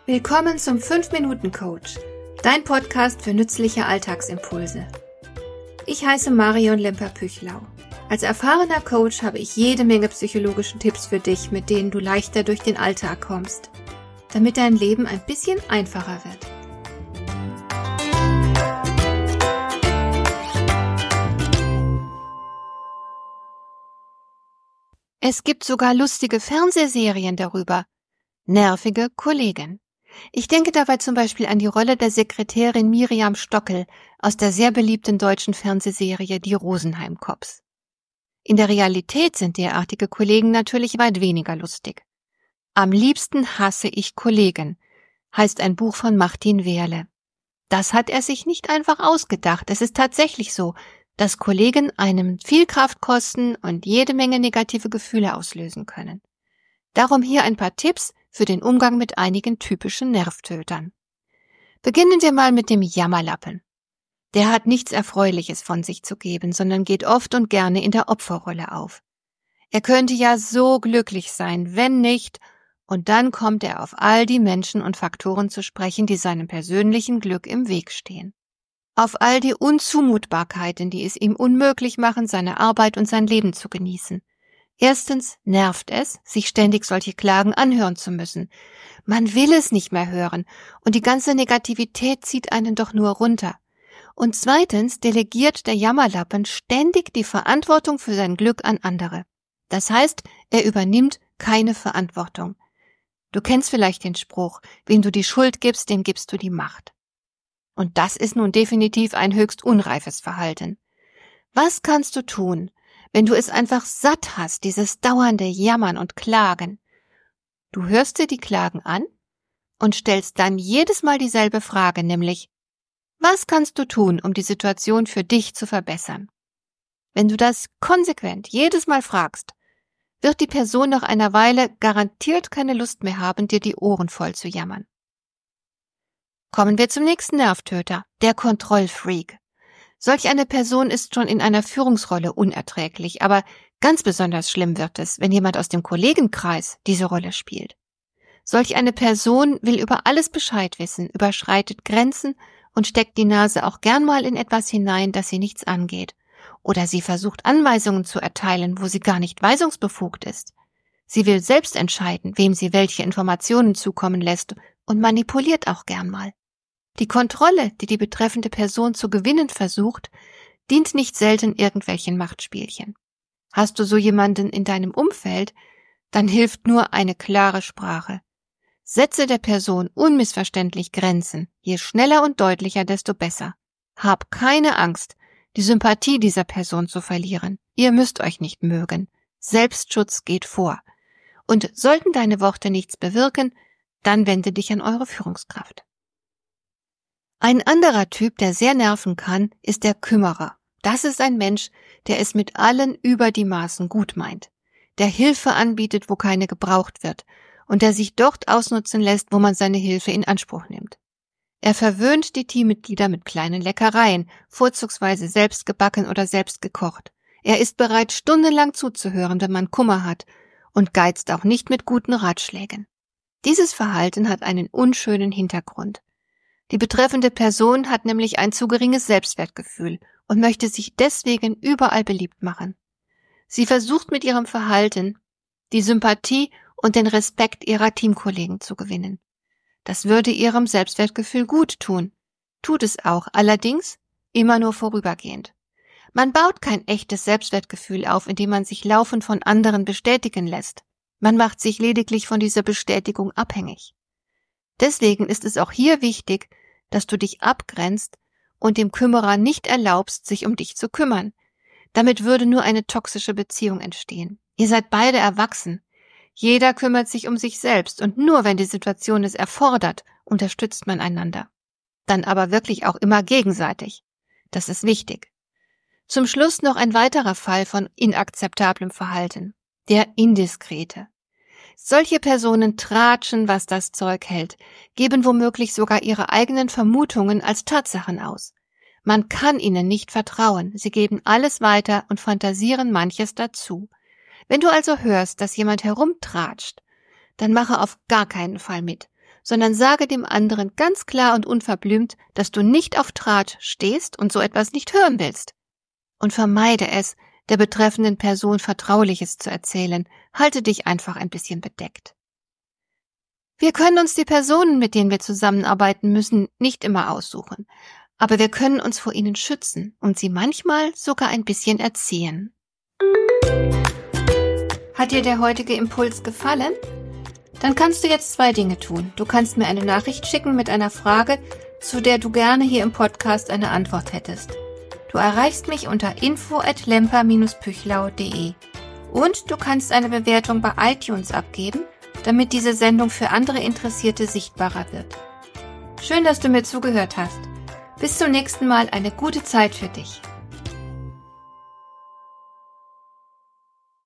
Willkommen zum 5-Minuten-Coach, dein Podcast für nützliche Alltagsimpulse. Ich heiße Marion Lemper-Püchlau. Als erfahrener Coach habe ich jede Menge psychologische Tipps für dich, mit denen du leichter durch den Alltag kommst, damit dein Leben ein bisschen einfacher wird. Es gibt sogar lustige Fernsehserien darüber. Nervige Kollegen. Ich denke dabei zum Beispiel an die Rolle der Sekretärin Miriam Stockel aus der sehr beliebten deutschen Fernsehserie Die Rosenheim-Cops. In der Realität sind derartige Kollegen natürlich weit weniger lustig. Am liebsten hasse ich Kollegen, heißt ein Buch von Martin Wehrle. Das hat er sich nicht einfach ausgedacht. Es ist tatsächlich so, dass Kollegen einem viel Kraft kosten und jede Menge negative Gefühle auslösen können. Darum hier ein paar Tipps für den Umgang mit einigen typischen Nervtötern. Beginnen wir mal mit dem Jammerlappen. Der hat nichts Erfreuliches von sich zu geben, sondern geht oft und gerne in der Opferrolle auf. Er könnte ja so glücklich sein, wenn nicht, und dann kommt er auf all die Menschen und Faktoren zu sprechen, die seinem persönlichen Glück im Weg stehen. Auf all die Unzumutbarkeiten, die es ihm unmöglich machen, seine Arbeit und sein Leben zu genießen. Erstens nervt es, sich ständig solche Klagen anhören zu müssen. Man will es nicht mehr hören und die ganze Negativität zieht einen doch nur runter. Und zweitens delegiert der Jammerlappen ständig die Verantwortung für sein Glück an andere. Das heißt, er übernimmt keine Verantwortung. Du kennst vielleicht den Spruch, wem du die Schuld gibst, dem gibst du die Macht. Und das ist nun definitiv ein höchst unreifes Verhalten. Was kannst du tun, wenn du es einfach satt hast, dieses dauernde Jammern und Klagen? Du hörst dir die Klagen an und stellst dann jedes Mal dieselbe Frage, nämlich, was kannst du tun, um die Situation für dich zu verbessern? Wenn du das konsequent jedes Mal fragst, wird die Person nach einer Weile garantiert keine Lust mehr haben, dir die Ohren voll zu jammern. Kommen wir zum nächsten Nervtöter, der Kontrollfreak. Solch eine Person ist schon in einer Führungsrolle unerträglich, aber ganz besonders schlimm wird es, wenn jemand aus dem Kollegenkreis diese Rolle spielt. Solch eine Person will über alles Bescheid wissen, überschreitet Grenzen und steckt die Nase auch gern mal in etwas hinein, das sie nichts angeht. Oder sie versucht Anweisungen zu erteilen, wo sie gar nicht weisungsbefugt ist. Sie will selbst entscheiden, wem sie welche Informationen zukommen lässt und manipuliert auch gern mal. Die Kontrolle, die die betreffende Person zu gewinnen versucht, dient nicht selten irgendwelchen Machtspielchen. Hast du so jemanden in deinem Umfeld, dann hilft nur eine klare Sprache. Setze der Person unmissverständlich Grenzen, je schneller und deutlicher, desto besser. Hab keine Angst, die Sympathie dieser Person zu verlieren. Ihr müsst euch nicht mögen. Selbstschutz geht vor. Und sollten deine Worte nichts bewirken, dann wende dich an eure Führungskraft. Ein anderer Typ, der sehr nerven kann, ist der Kümmerer. Das ist ein Mensch, der es mit allen über die Maßen gut meint, der Hilfe anbietet, wo keine gebraucht wird und der sich dort ausnutzen lässt, wo man seine Hilfe in Anspruch nimmt. Er verwöhnt die Teammitglieder mit kleinen Leckereien, vorzugsweise selbst gebacken oder selbst gekocht. Er ist bereit, stundenlang zuzuhören, wenn man Kummer hat, und geizt auch nicht mit guten Ratschlägen. Dieses Verhalten hat einen unschönen Hintergrund. Die betreffende Person hat nämlich ein zu geringes Selbstwertgefühl und möchte sich deswegen überall beliebt machen. Sie versucht mit ihrem Verhalten, die Sympathie und den Respekt ihrer Teamkollegen zu gewinnen. Das würde ihrem Selbstwertgefühl gut tun, tut es auch, allerdings immer nur vorübergehend. Man baut kein echtes Selbstwertgefühl auf, indem man sich laufend von anderen bestätigen lässt. Man macht sich lediglich von dieser Bestätigung abhängig. Deswegen ist es auch hier wichtig, dass du dich abgrenzt und dem Kümmerer nicht erlaubst, sich um dich zu kümmern. Damit würde nur eine toxische Beziehung entstehen. Ihr seid beide erwachsen. Jeder kümmert sich um sich selbst und nur wenn die Situation es erfordert, unterstützt man einander. Dann aber wirklich auch immer gegenseitig. Das ist wichtig. Zum Schluss noch ein weiterer Fall von inakzeptablem Verhalten. Der Indiskrete. Solche Personen tratschen, was das Zeug hält, geben womöglich sogar ihre eigenen Vermutungen als Tatsachen aus. Man kann ihnen nicht vertrauen, sie geben alles weiter und fantasieren manches dazu. Wenn du also hörst, dass jemand herumtratscht, dann mache auf gar keinen Fall mit, sondern sage dem anderen ganz klar und unverblümt, dass du nicht auf Draht stehst und so etwas nicht hören willst. Und vermeide es, der betreffenden Person Vertrauliches zu erzählen. Halte dich einfach ein bisschen bedeckt. Wir können uns die Personen, mit denen wir zusammenarbeiten müssen, nicht immer aussuchen. Aber wir können uns vor ihnen schützen und sie manchmal sogar ein bisschen erziehen. Hat dir der heutige Impuls gefallen? Dann kannst du jetzt 2 Dinge tun. Du kannst mir eine Nachricht schicken mit einer Frage, zu der du gerne hier im Podcast eine Antwort hättest. Du erreichst mich unter info@lemper-püchlau.de. Und du kannst eine Bewertung bei iTunes abgeben, damit diese Sendung für andere Interessierte sichtbarer wird. Schön, dass du mir zugehört hast. Bis zum nächsten Mal, eine gute Zeit für dich.